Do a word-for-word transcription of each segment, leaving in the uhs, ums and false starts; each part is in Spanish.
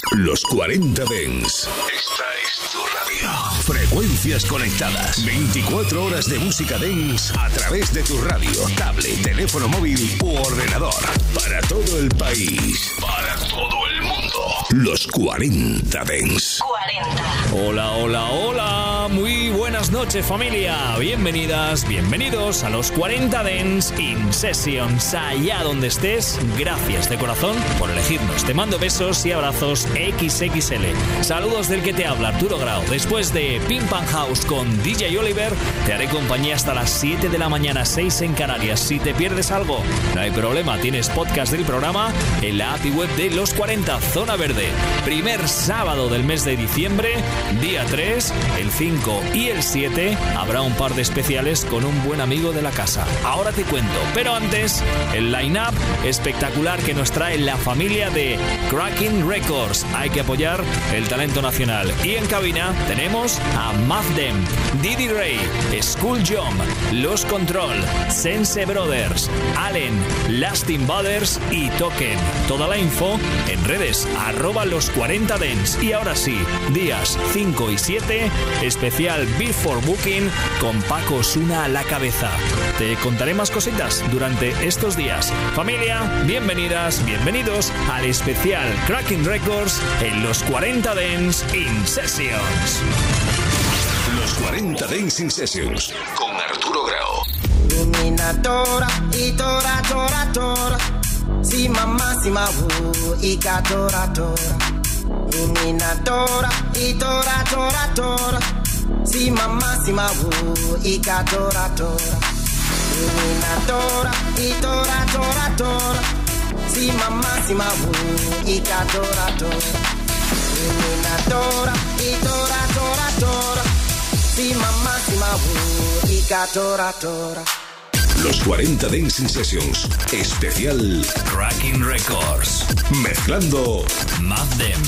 Los cuarenta Dance. Esta es tu radio. Frecuencias conectadas. veinticuatro horas de música dance a través de tu radio, tablet, teléfono móvil u ordenador. Para todo el país. Para todo el mundo. Los cuarenta Dance. cuarenta. Hola, hola, hola. Muy buenas noches, familia. Bienvenidas, bienvenidos a los cuarenta Dance In Sessions. Allá donde estés, gracias de corazón por elegirnos. Te mando besos y abrazos equis equis ele. Saludos del que te habla, Arturo Grau. Después de Pim Pam House con D J Oliver, te haré compañía hasta las siete de la mañana, seis en Canarias. Si te pierdes algo, no hay problema. Tienes podcast del programa en la app y web de Los cuarenta Zona Verde. Primer sábado del mes de diciembre, día tres, el cinco y el siete, habrá un par de especiales con un buen amigo de la casa. Ahora te cuento, pero antes, el line-up espectacular que nos trae la familia de Cracking Records. Hay que apoyar el talento nacional. Y en cabina tenemos a Mafdem, Didi Ray, School Jump, Los Control, Sense Brothers, Allen, Lasting Brothers y Token. Toda la info en redes arroba los cuarenta Dance. Y ahora sí, días cinco y siete, especial Before Booking con Paco Osuna a la cabeza. Te contaré más cositas durante estos días. Familia, bienvenidas, bienvenidos al especial Cracking Records en los cuarenta Dance In Sessions. Los cuarenta Dance In Sessions con Arturo Grau. Mina tora y tora tora tora. Si mamá si mawu y ka tora tora. Mina tora y tora tora tora. Si mamá si mawu y ka tora tora. Mina tora y tora tora tora. Si mamá si mawu y ka tora tora. Mina tora y tora tora tora. Si mamá si mawu y ka tora tora. Los cuarenta Dance In Sessions, especial Cracking Records, mezclando Mafdem.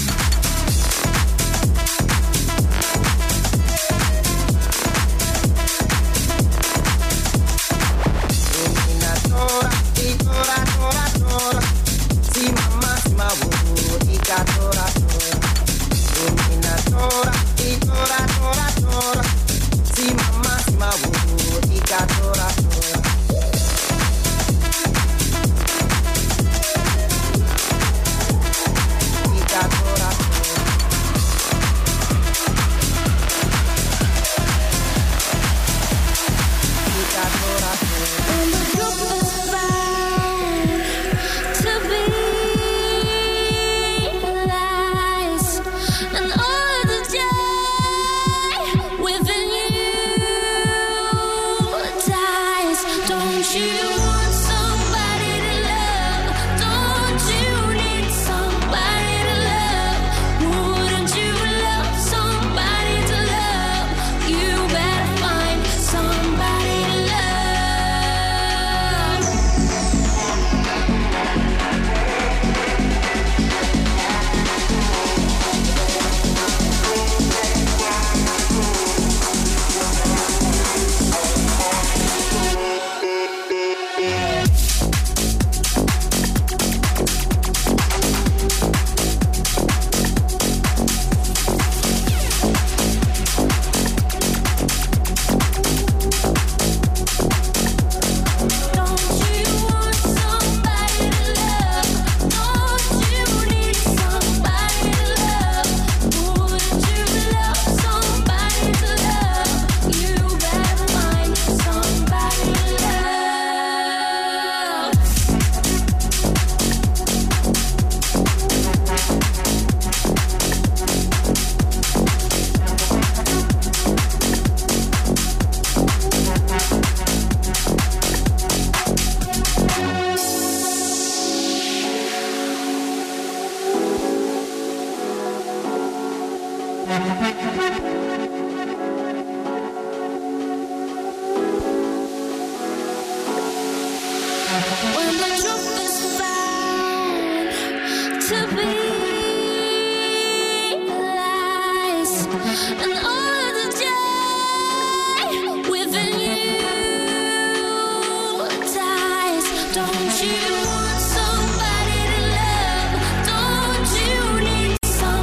Don't you want somebody to love? Don't you need somebody?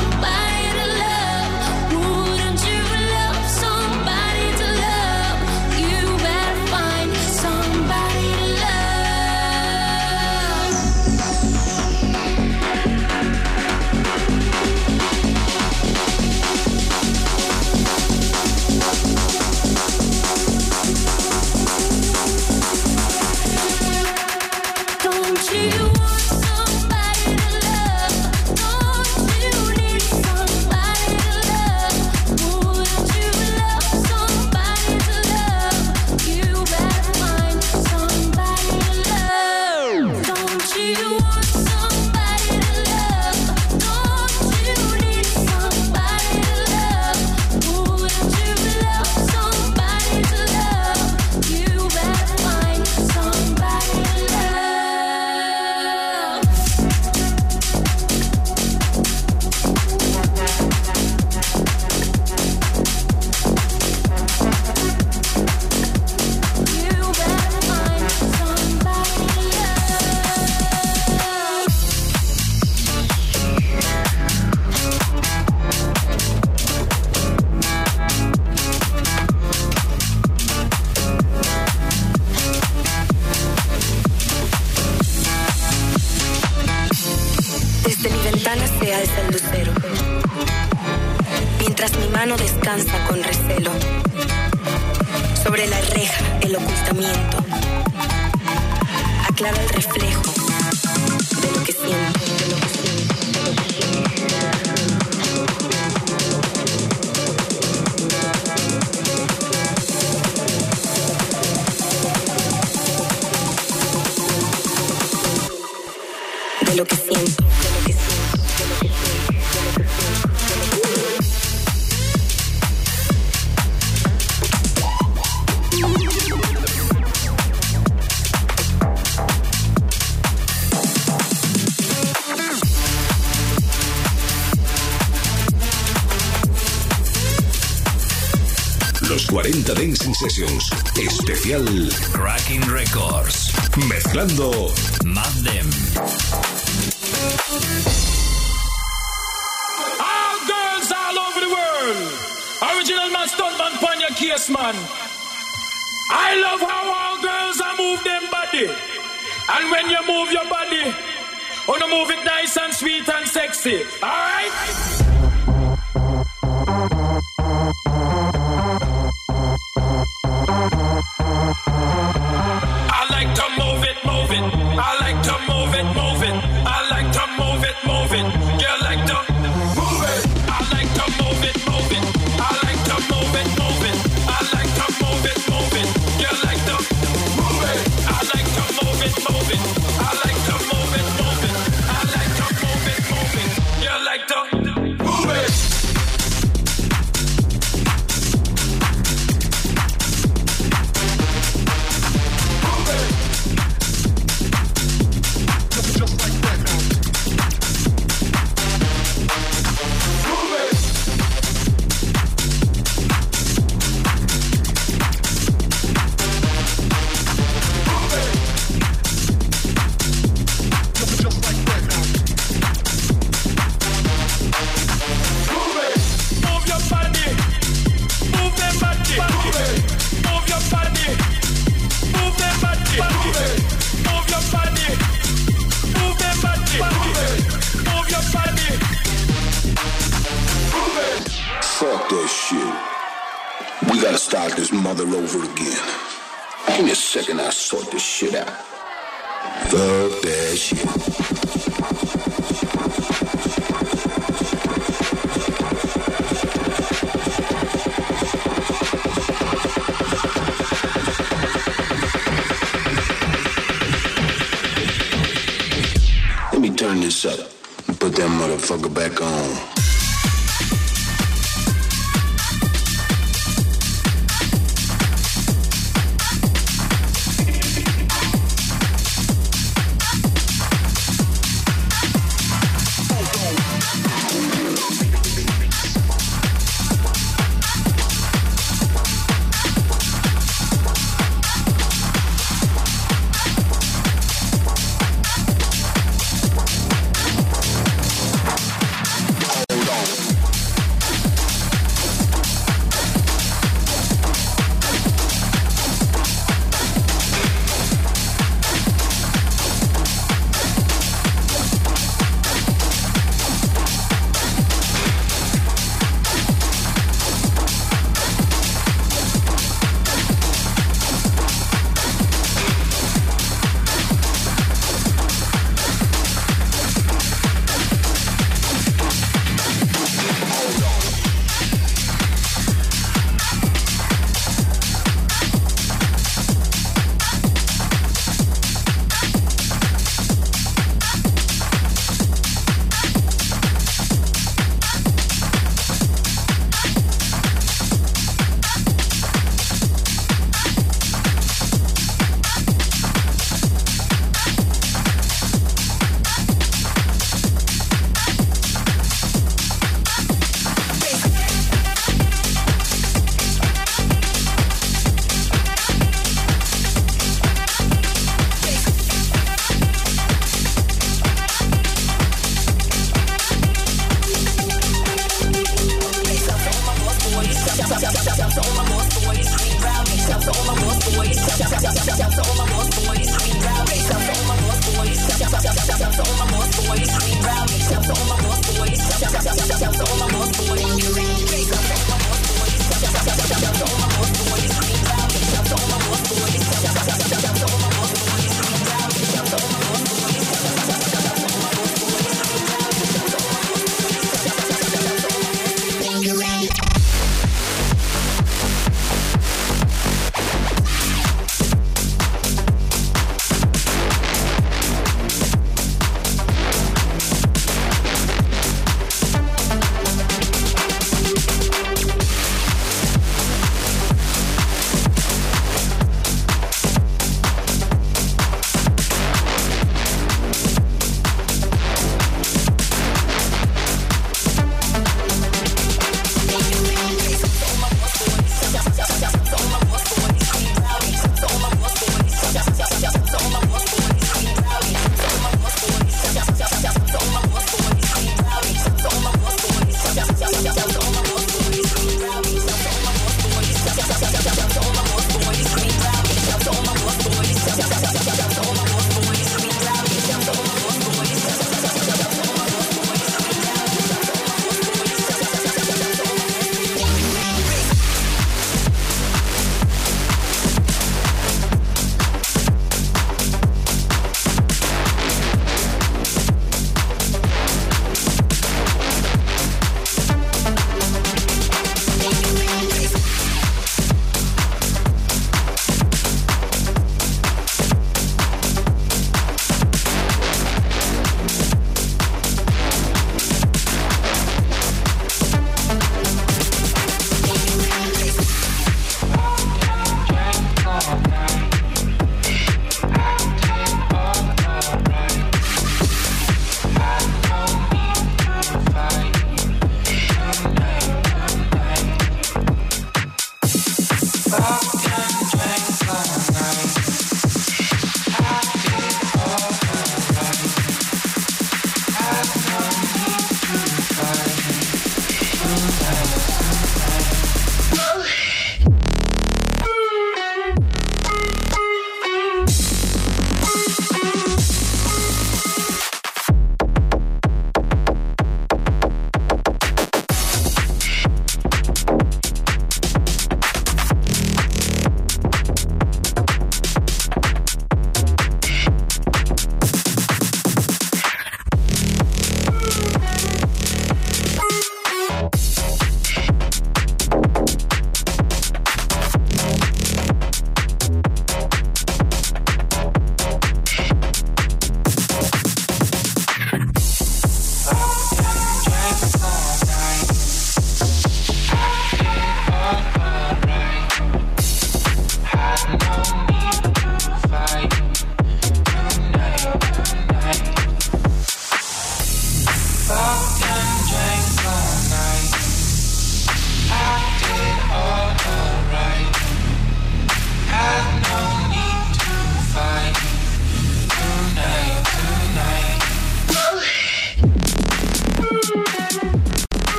alza el lucero, mientras mi mano descansa con recelo. Sobre la reja, el ocultamiento aclara el reflejo de lo que siento, de lo que siento, de lo que siento. De lo que siento, de lo que siento, de lo que siento, de lo que siento. Los cuarenta Dancing Sessions, especial Cracking Records, mezclando Mad Them. All girls all over the world, original man, stunt man, pan your case, man. I love how all girls are move them body, and when you move your body, oh no, move it nice and sweet and sexy. All right. Fuck that shit. We gotta start this mother over again. Give me a second, I'll sort this shit out. Fuck that shit. Let me turn this up and put that motherfucker back on.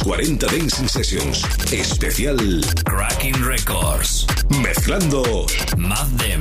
cuarenta Dancing Sessions. Especial Cracking Records. Mezclando Mad Dem.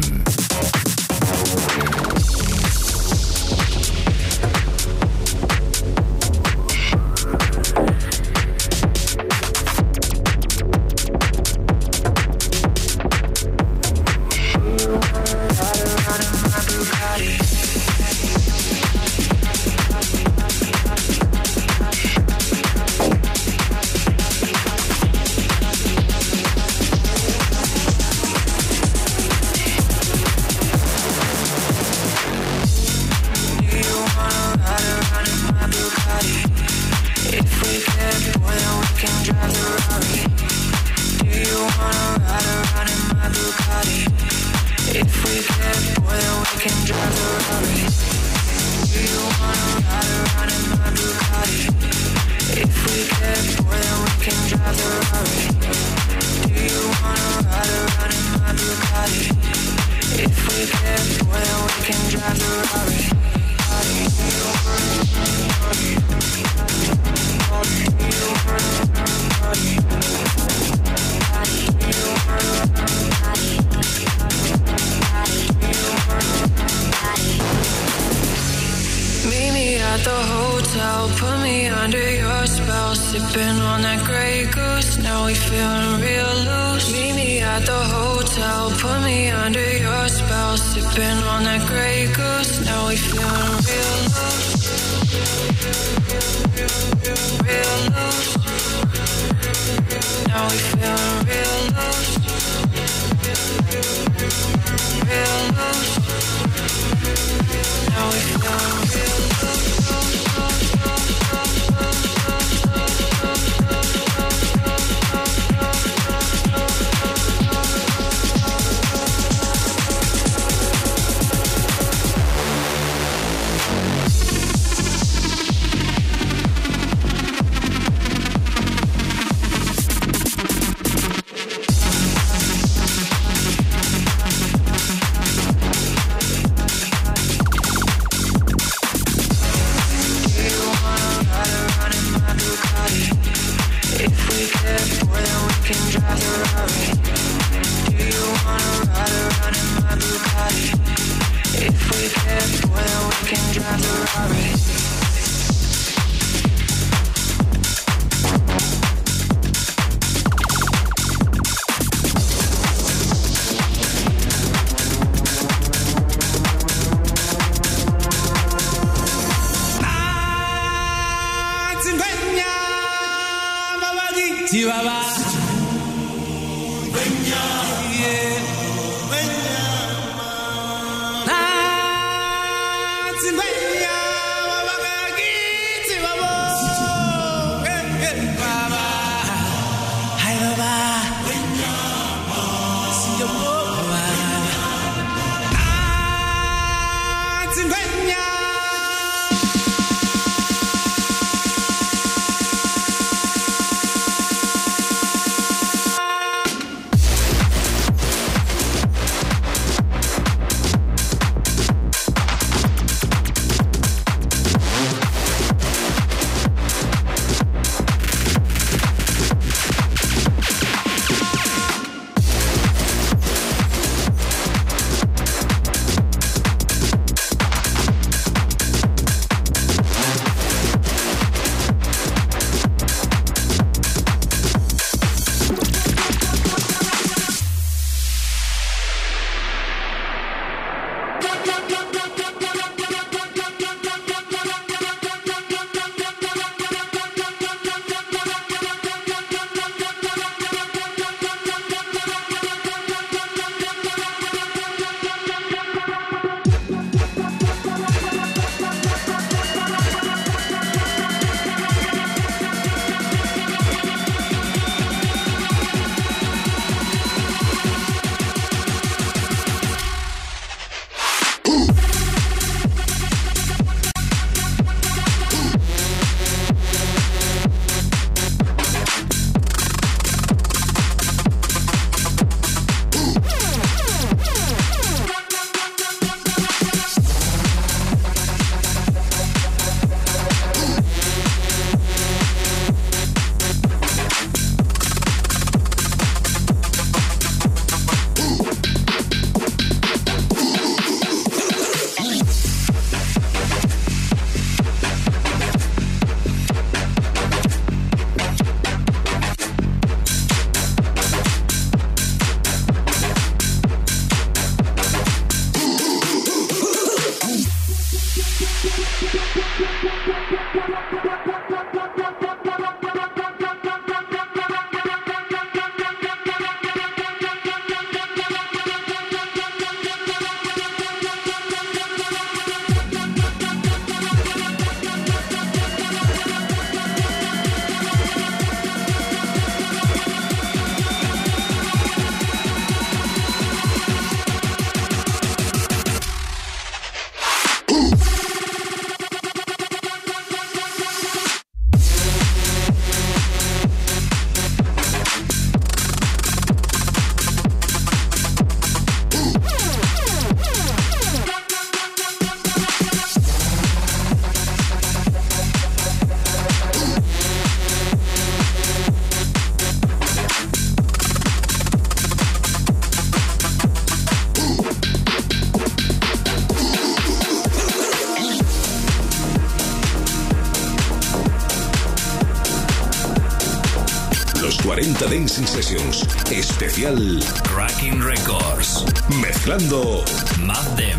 cuarenta Dancing Sessions. Especial Cracking Records. Mezclando Mad Dem.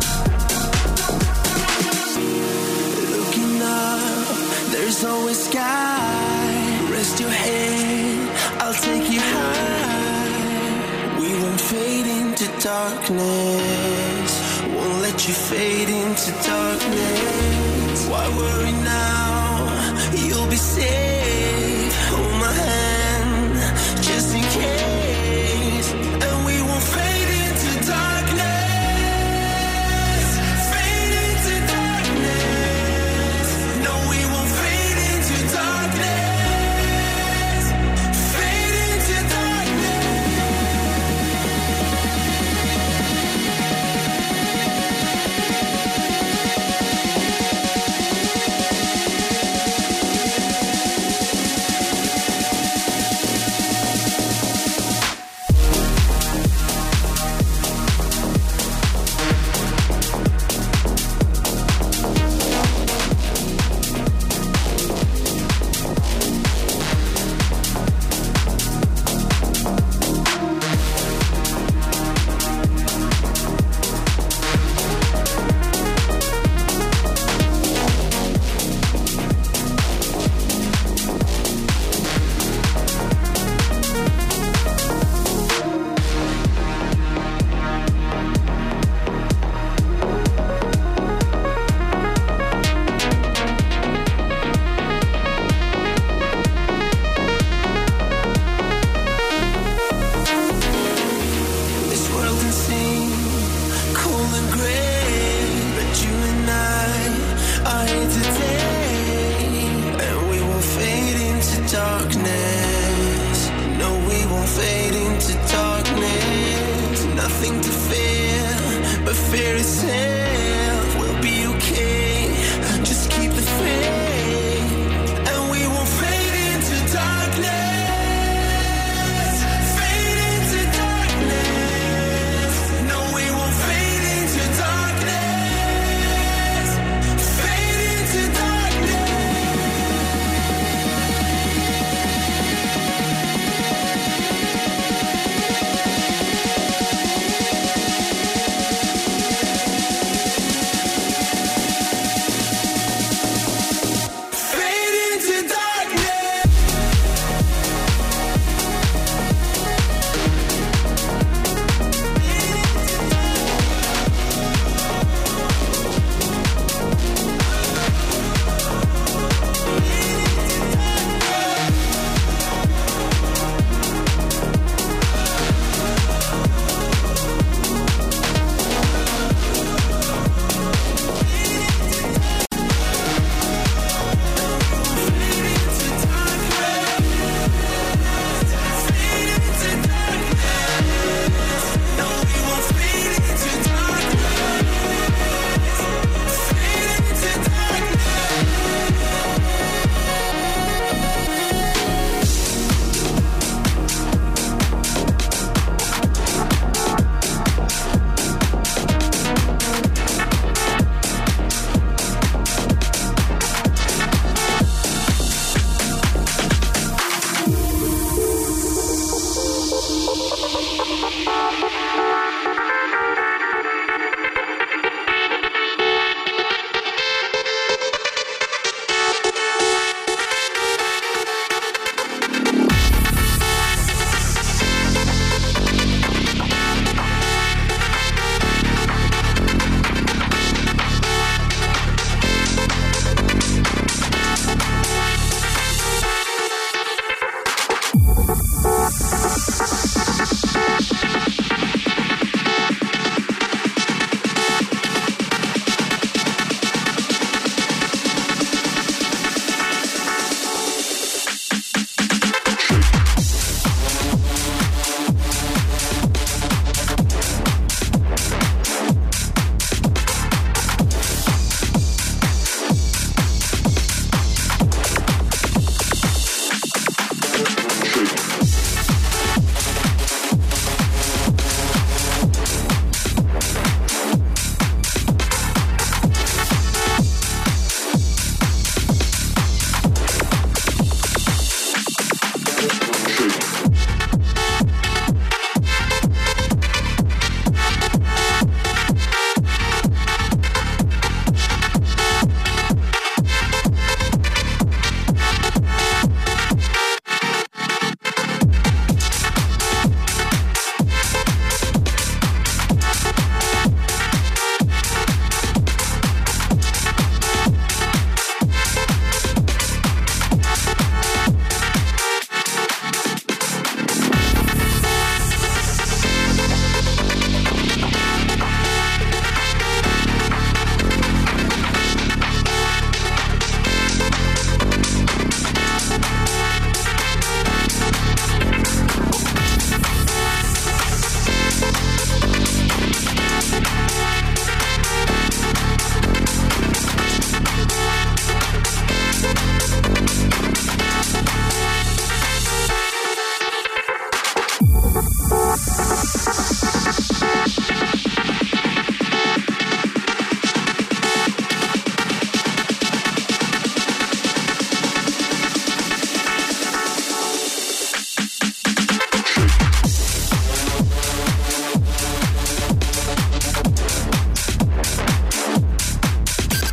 Looking up, there's always sky. Rest your head, I'll take you high. We won't fade into darkness. Won't let you fade into darkness. Why worry now? You'll be safe. Hold my hand, just in case. And we won't fade into darkness. Fade into darkness. No, we won't fade into darkness. Fade into darkness.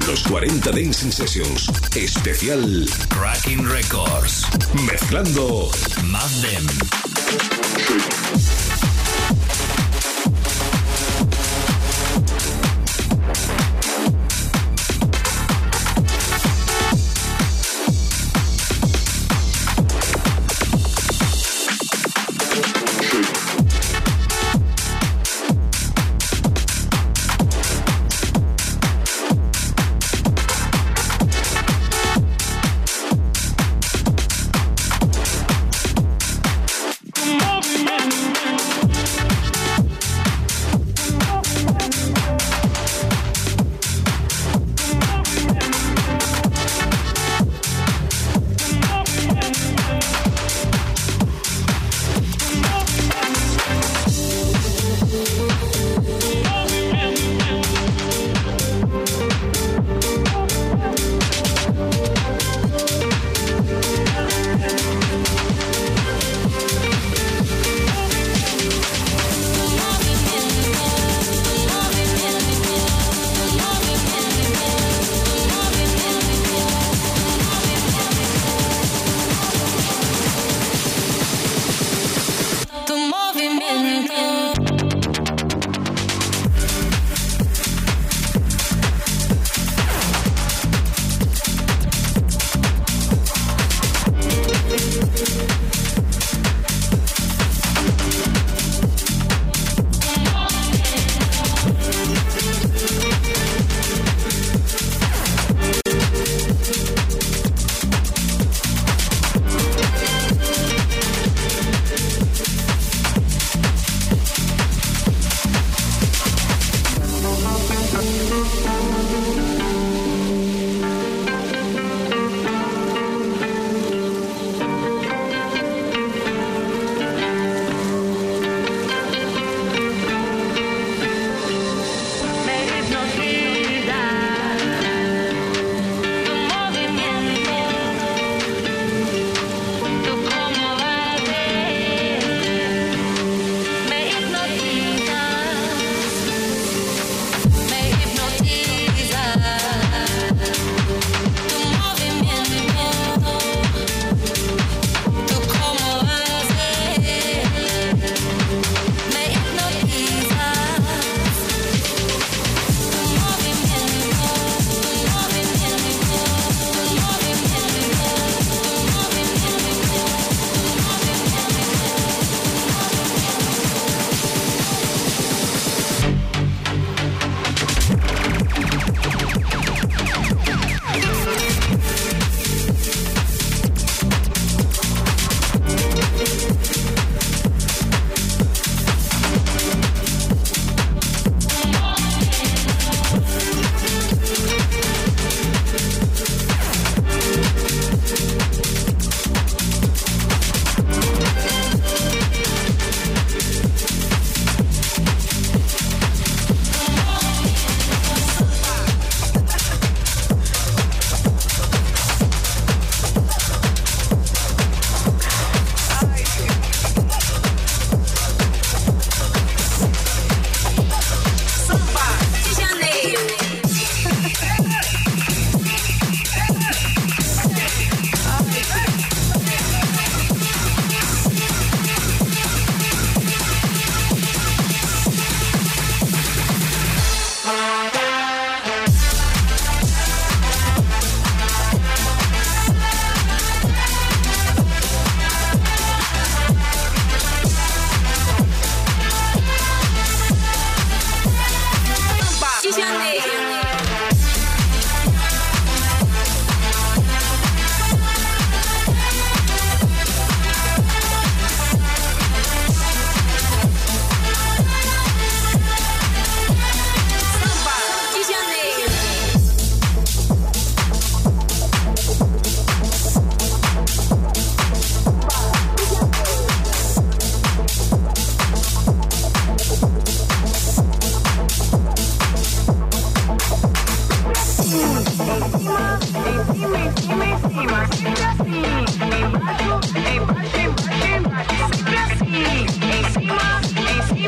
Los cuarenta Dancing Sessions. Especial Cracking Records. Mezclando Mad Dem.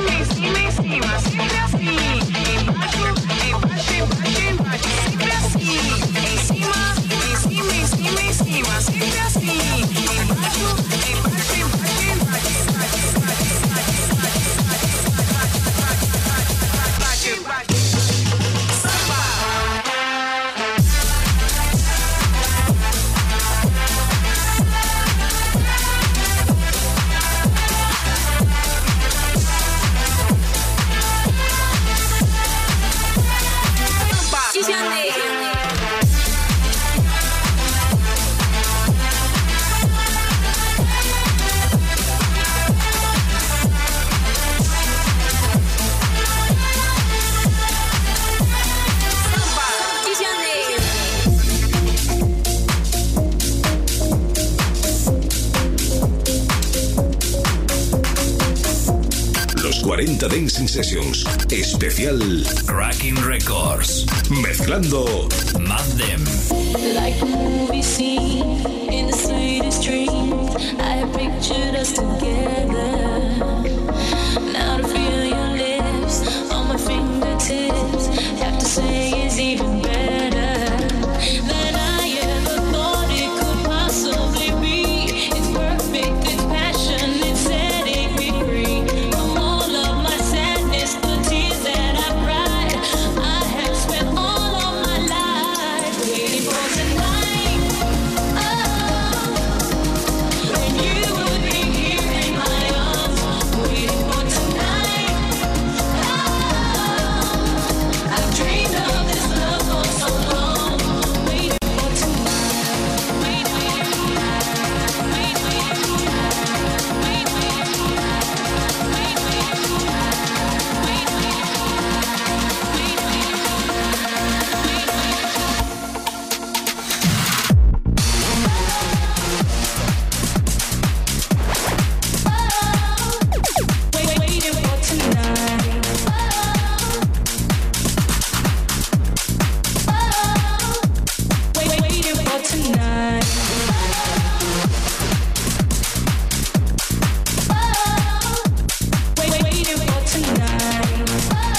Siempre así. cuarenta Dancing Sessions. Especial Cracking Records. Mezclando Mad Them. Like a movie scene in the sweetest dreams, I pictured us together. Now to feel your lips on my fingertips, have to say it's even better than I ever thought it could possibly be. It's perfect, it's passion, it's setting me free from all of my sadness, the tears that I cried. I have spent all of my life waiting for tonight. Oh, when you will be here in my arms, waiting for tonight. Oh, I've dreamed of this love for so long, waiting for tonight. Wait, wait, wait, wait, wait, waiting for tonight. Wait, waiting for tonight. Wait, waiting for tonight.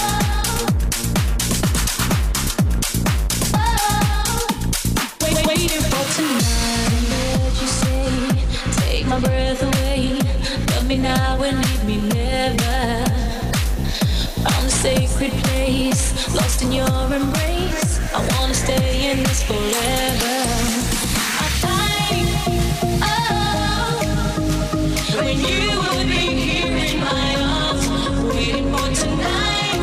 Wait, waiting for tonight. What you say? Take my breath away. Love me now and leave me never. Found a sacred place, lost in your embrace. I wanna stay in this forever. I fight, oh, when you will be here in my arms, waiting for tonight.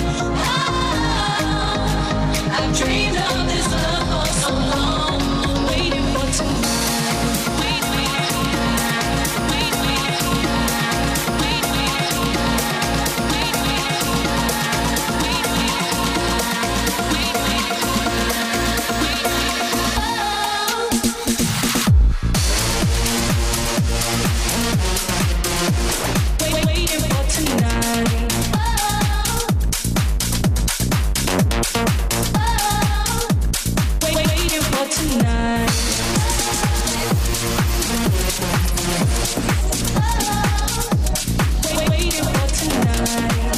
Oh, I've dreamed of this love for so long, waiting for tonight. Wait, wait, wait, wait, wait, wait, waiting for tonight. Wait, waiting for tonight. Wait, waiting for tonight.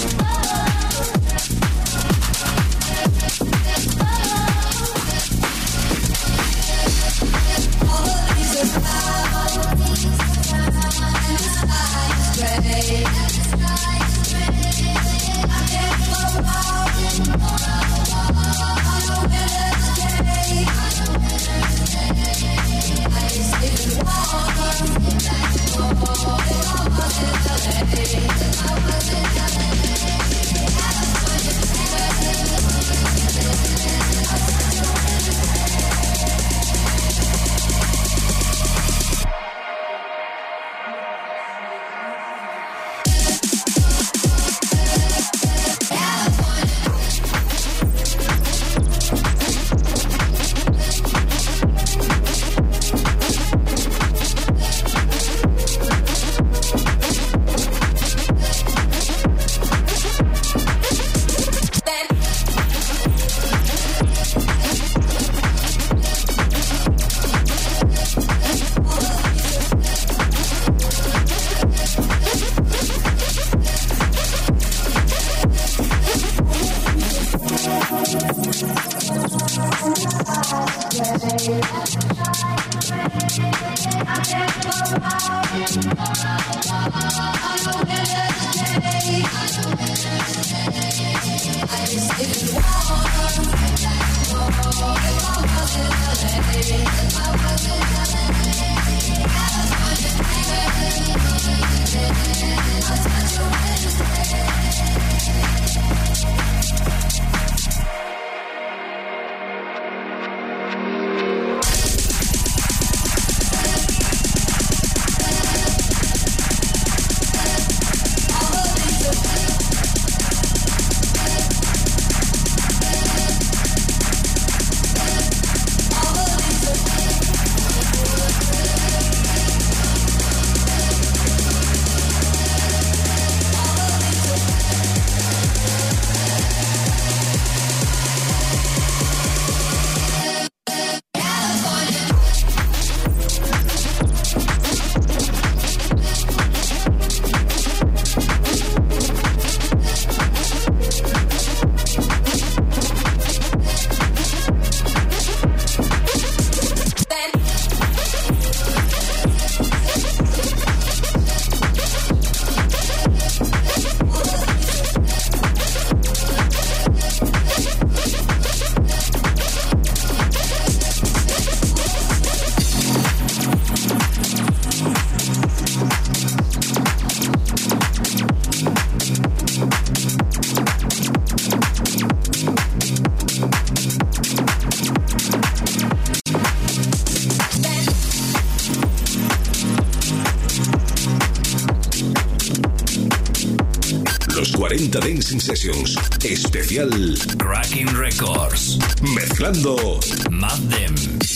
cuarenta Dancing Sessions. Especial Cracking Records. Mezclando Mad Dem.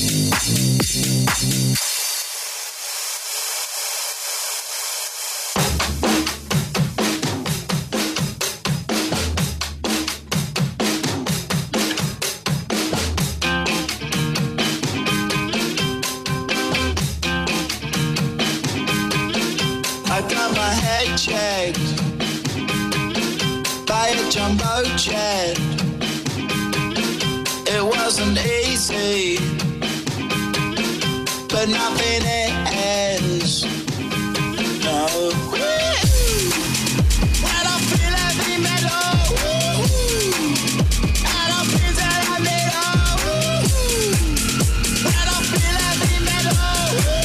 I got my head checked by a jumbo jet. It wasn't easy, but nothing is. No. When I feel heavy metal, and I feel that I need all. When I feel heavy metal.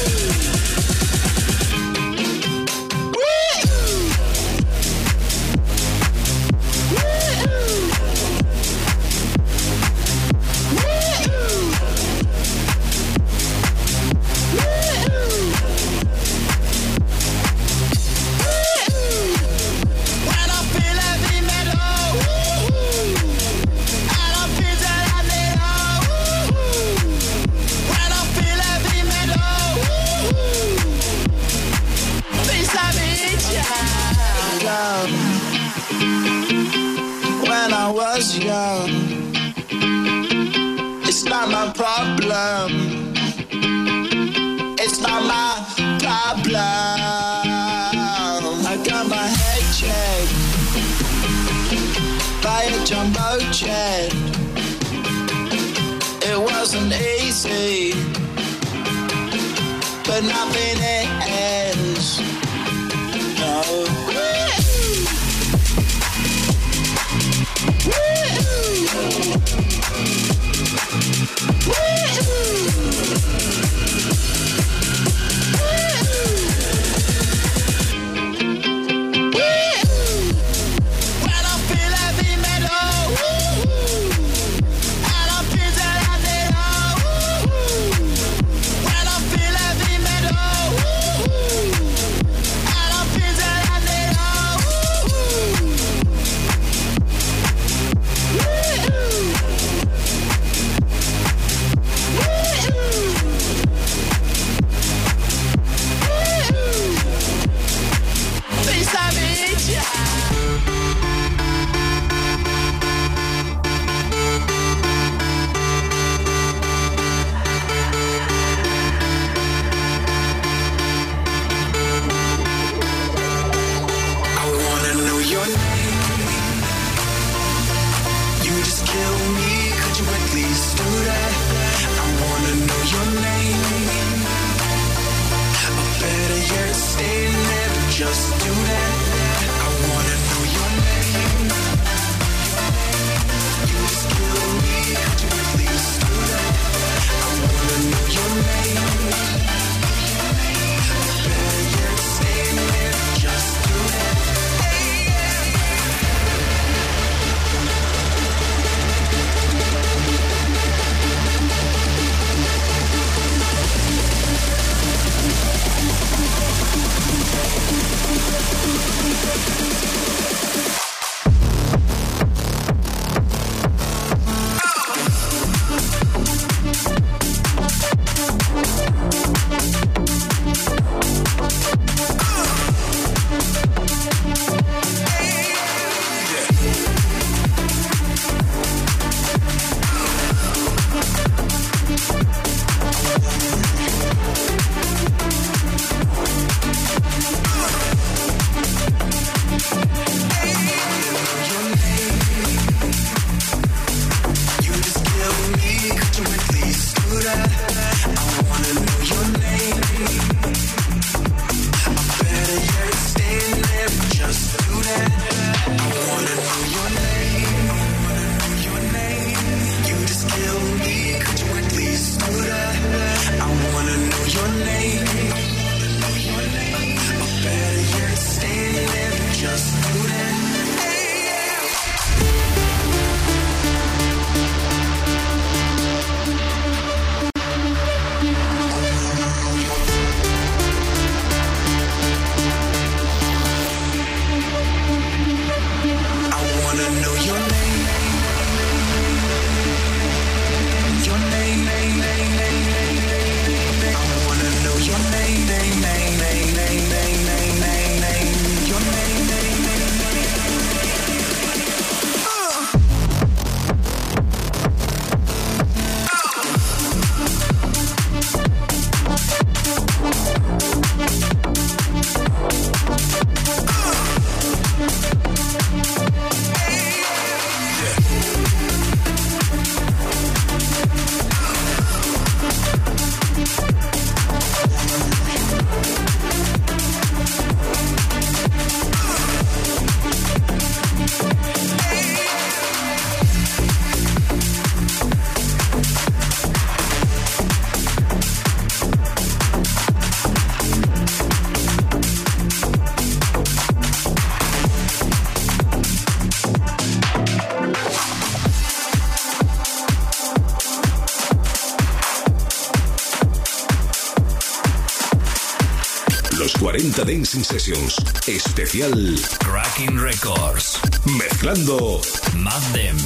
When I was young, it's not my problem. It's not my problem. I got my head checked by a jumbo jet. It wasn't easy, but nothing is. No. cuarenta Dancing Sessions. Especial Cracking Records. Mezclando Madden.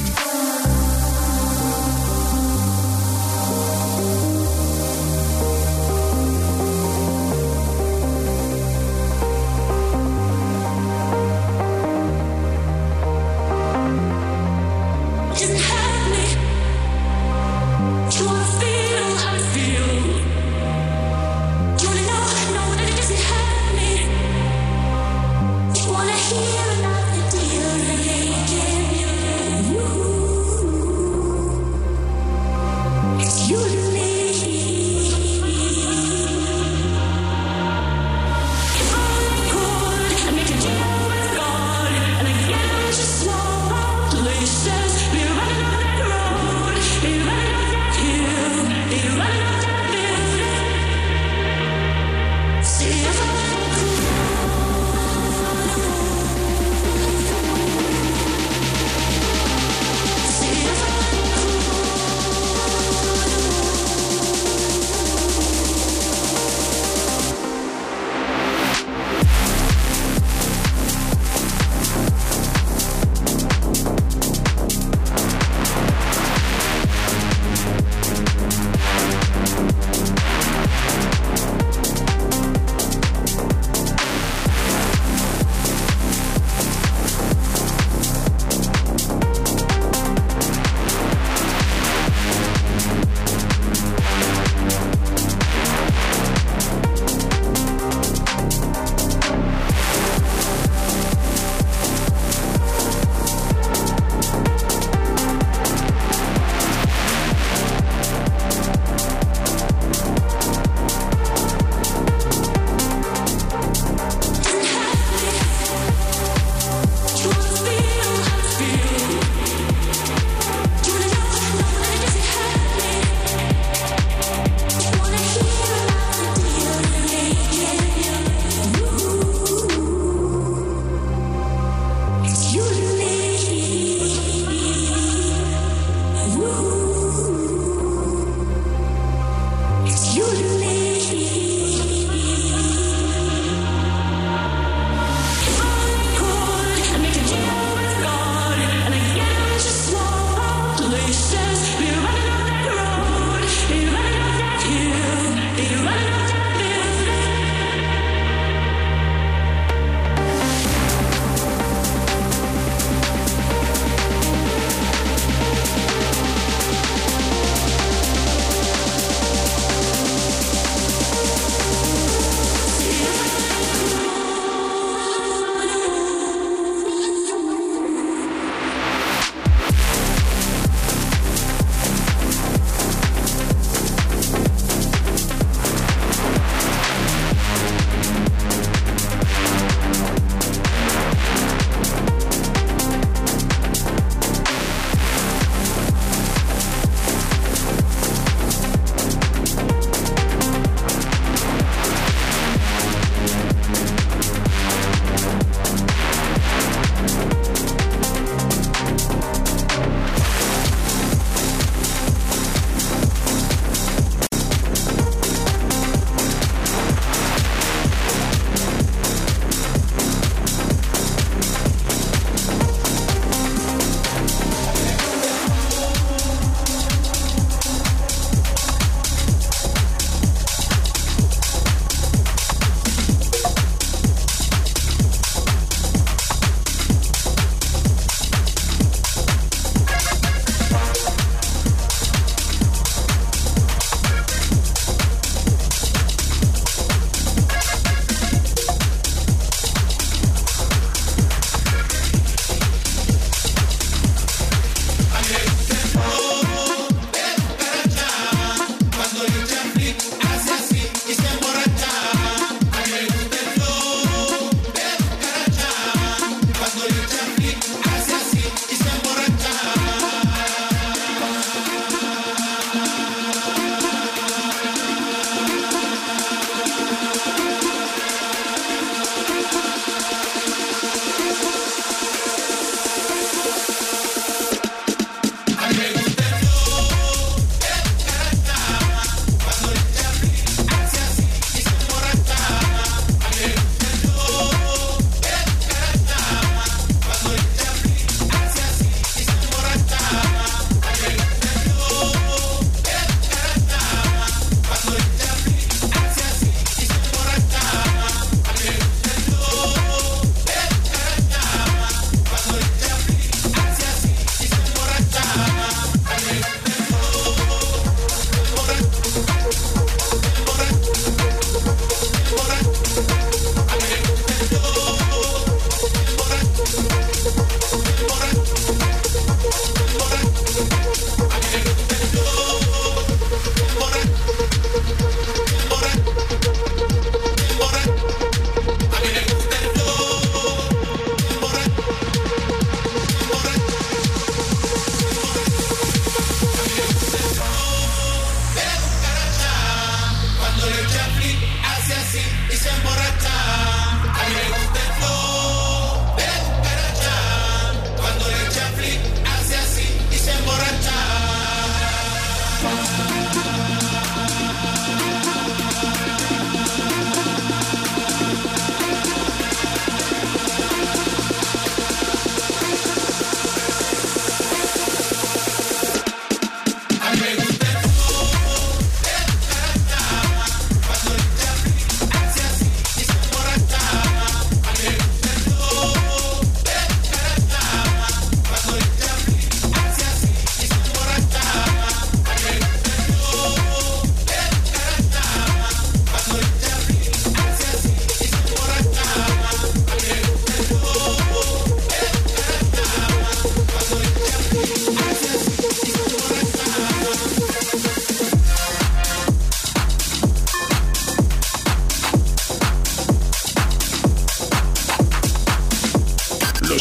Wanna hear another deal, yeah, yeah, yeah.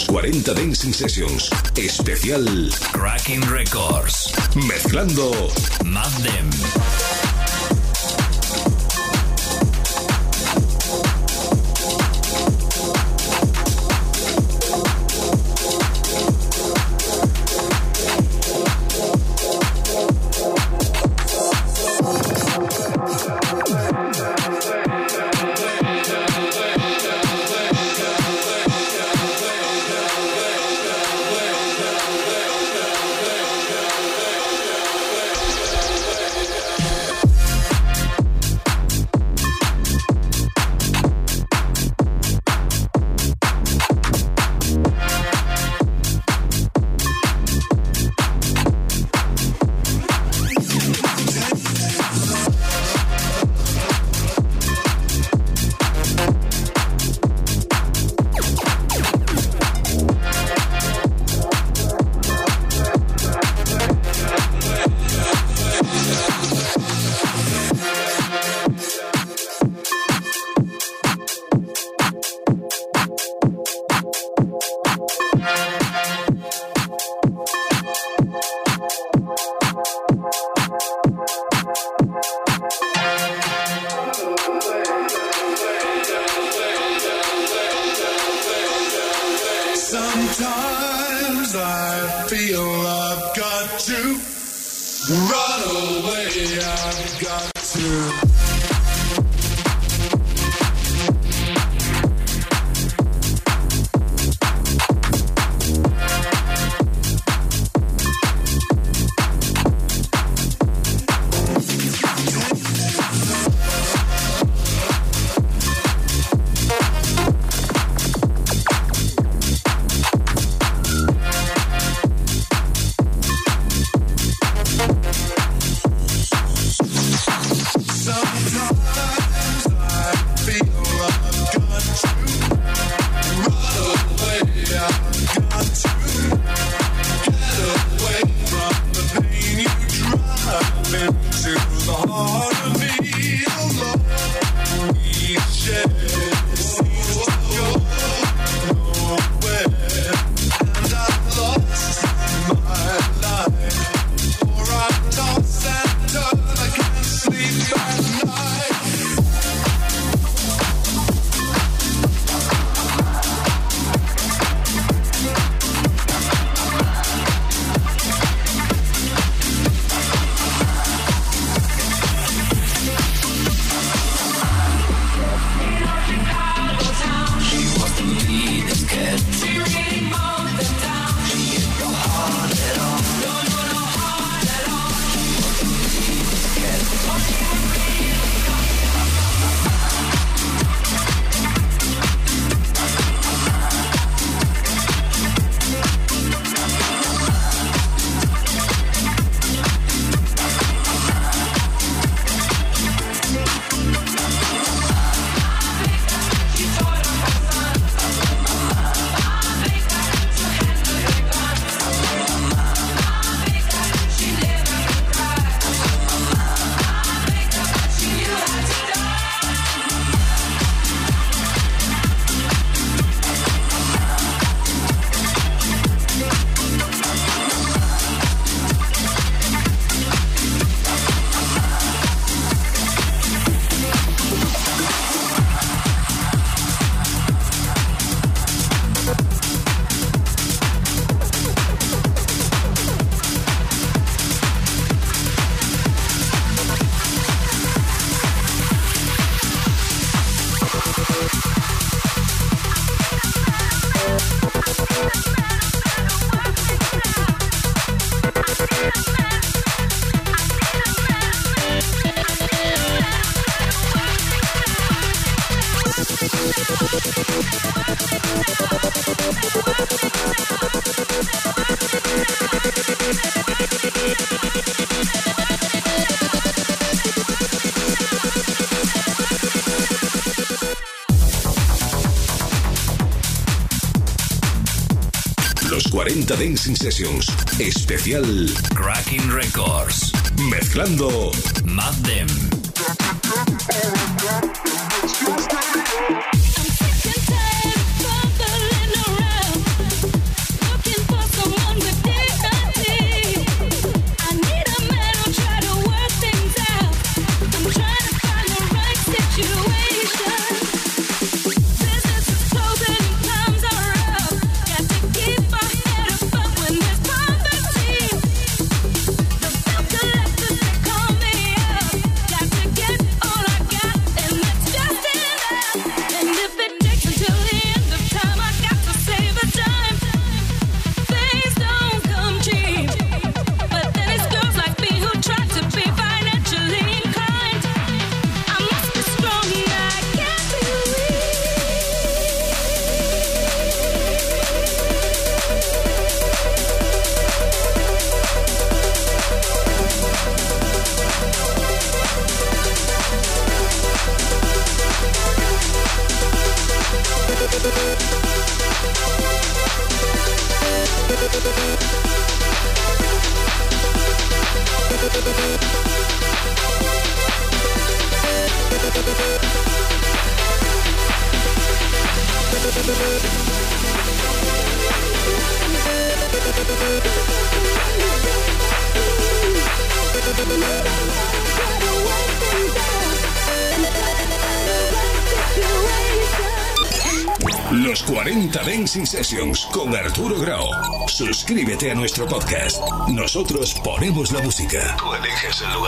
cuarenta Dancing Sessions. Especial Cracking Records. Mezclando Mad Dem. Sometimes I feel I've got to run away, I've got to. cuarenta Dancing Sessions. Especial Cracking Records. Mezclando Mad Dem. I'm sick and tired of bumbling around. Los cuarenta Dancing Sessions con Arturo Grau. Suscríbete a nuestro podcast. Nosotros ponemos la música. Tú eliges el lugar.